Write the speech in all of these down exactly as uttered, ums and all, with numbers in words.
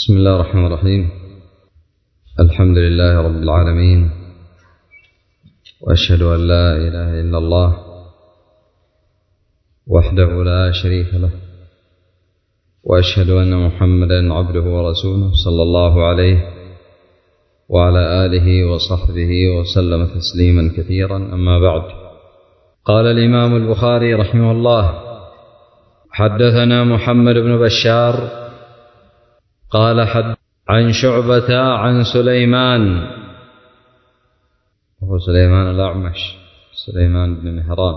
بسم الله الرحمن الرحيم. الحمد لله رب العالمين، وأشهد أن لا إله إلا الله وحده لا شريك له، وأشهد أن محمدا عبده ورسوله صلى الله عليه وعلى آله وصحبه وسلم تسليما كثيرا. أما بعد، قال الإمام البخاري رحمه الله: حدثنا محمد بن بشار قال حد عن شعبة عن سليمان وهو سليمان الأعمش سليمان بن مهران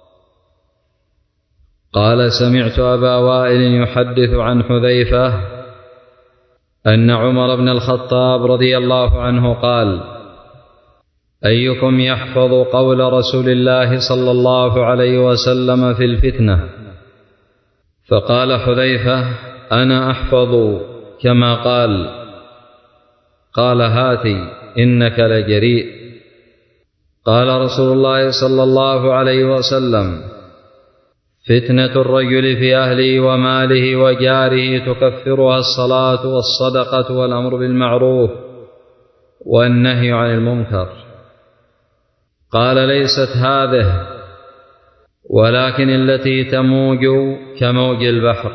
قال: سمعت أبا وائل يحدث عن حذيفة أن عمر بن الخطاب رضي الله عنه قال: أيكم يحفظ قول رسول الله صلى الله عليه وسلم في الفتنة؟ فقال حذيفة: أنا أحفظ كما قال. قال: هاتي إنك لجريء. قال رسول الله صلى الله عليه وسلم: فتنة الرجل في أهله وماله وجاره تكفرها الصلاة والصدقة والأمر بالمعروف والنهي عن المنكر. قال: ليست هذه، ولكن التي تموج كموج البحر.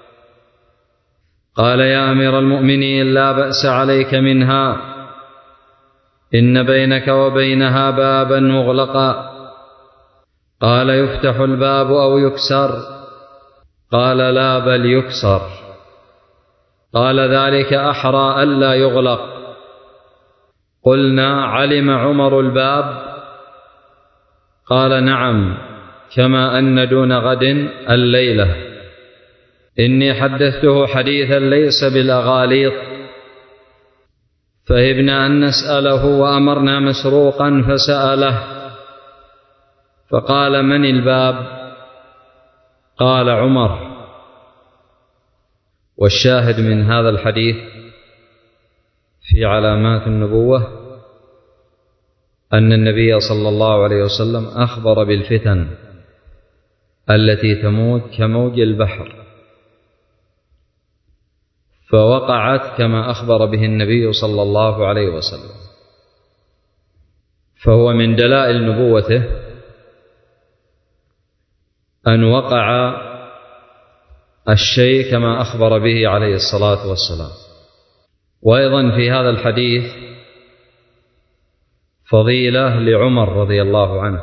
قال: يا أمير المؤمنين، لا بأس عليك منها، إن بينك وبينها بابا مغلقا. قال: يفتح الباب أو يكسر؟ قال: لا، بل يكسر. قال: ذلك أحرى ألا يغلق. قلنا: علم عمر الباب؟ قال: نعم، كما أن دون غد الليلة. إني حدثته حديثا ليس بالأغاليط، فهبنا أن نسأله وأمرنا مسروقا فسأله، فقال: من الباب؟ قال: عمر. والشاهد من هذا الحديث في علامات النبوة أن النبي صلى الله عليه وسلم أخبر بالفتن التي تموج كموج البحر، فوقعت كما أخبر به النبي صلى الله عليه وسلم، فهو من دلائل نبوته أن وقع الشيء كما أخبر به عليه الصلاة والسلام. وأيضا في هذا الحديث فضيلة لعمر رضي الله عنه،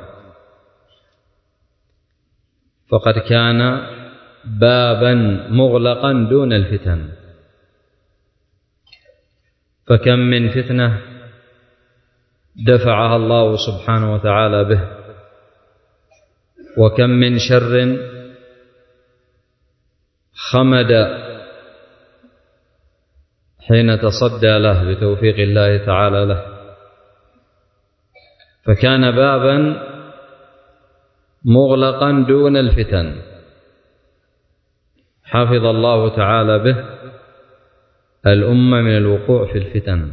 فقد كان بابا مغلقا دون الفتن، فكم من فتنة دفعها الله سبحانه وتعالى به، وكم من شر خمد حين تصدى له بتوفيق الله تعالى له، فكان بابا مغلقا دون الفتن حفظ الله تعالى به الأمة من الوقوع في الفتن.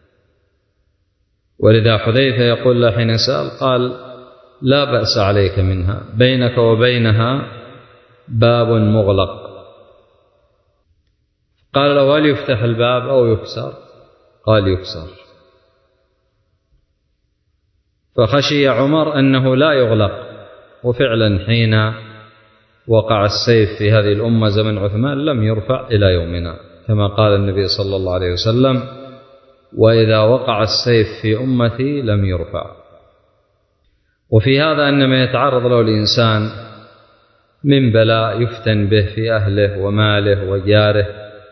ولذا حذيفة يقول له حين سأل، قال: لا بأس عليك منها، بينك وبينها باب مغلق. قال له: هل يفتح الباب أو يكسر؟ قال: يكسر. فخشي عمر أنه لا يغلق، وفعلا حين وقع السيف في هذه الأمة زمن عثمان لم يرفع إلى يومنا، كما قال النبي صلى الله عليه وسلم: وإذا وقع السيف في أمتي لم يرفع. وفي هذا أن ما يتعرض له الإنسان من بلاء يفتن به في أهله وماله وجاره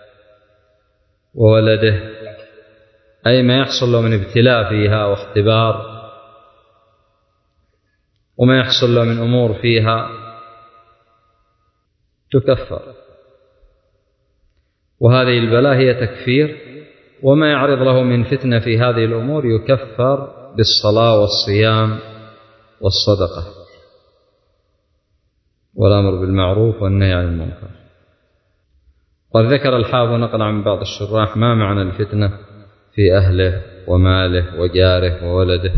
وولده، أي ما يحصل له من ابتلاء فيها واختبار، وما يحصل له من أمور فيها تكفر، وهذه البلاء هي تكفير، وما يعرض له من فتنة في هذه الأمور يكفر بالصلاة والصيام والصدقة والأمر بالمعروف والنهي عن المنكر. قد ذكر الحافظ نقل عن بعض الشراح ما معنى الفتنة في أهله وماله وجاره وولده.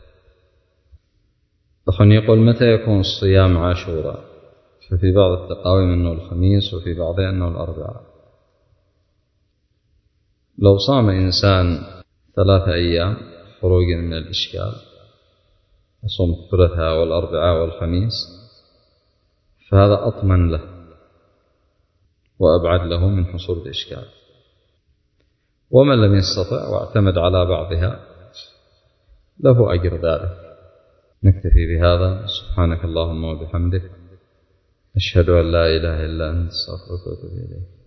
أخوان يقول: متى يكون الصيام عاشوراء؟ ففي بعض التقاويم أنه الخميس، وفي بعضها أنه الأربعاء. لو صام إنسان ثلاثة أيام خروجا من الإشكال، يصوم الثلاثاء والأربعاء والخميس، فهذا أطمن له وأبعد له من حصول الإشكال. ومن لم يستطع واعتمد على بعضها له أجر ذلك. نكتفي بهذا. سبحانك اللهم وبحمدك، أشهد أن لا إله إلا أنت، أستغفرك وأتوب إليك.